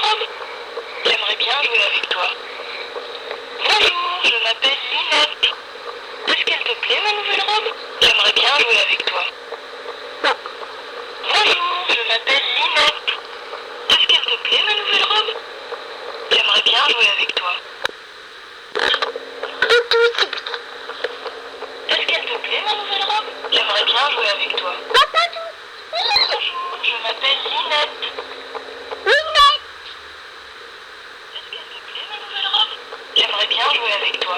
robe? J'aimerais bien jouer avec toi. Bonjour, je m'appelle Linette. Est-ce qu'elle te plaît ma nouvelle robe? J'aimerais bien jouer avec toi. Bonjour, je m'appelle Linette. Est-ce qu'elle te plaît ma nouvelle robe? J'aimerais bien jouer avec toi. Est-ce qu'elle te plaît ma nouvelle robe? J'aimerais bien jouer avec toi. Bonjour, je m'appelle Linette. Est-ce qu'elle te plaît ma nouvelle robe? J'aimerais bien jouer avec toi.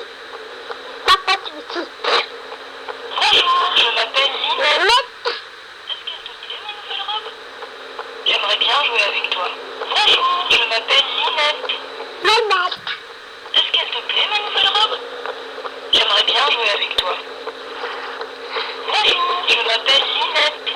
Bonjour, je m'appelle Linette. Est-ce qu'elle te plaît ma nouvelle robe? J'aimerais bien jouer avec toi. Bonjour, je m'appelle Linette. Est-ce qu'elle te plaît ma nouvelle robe? J'aimerais bien jouer avec toi. Bonjour, je m'appelle Linette.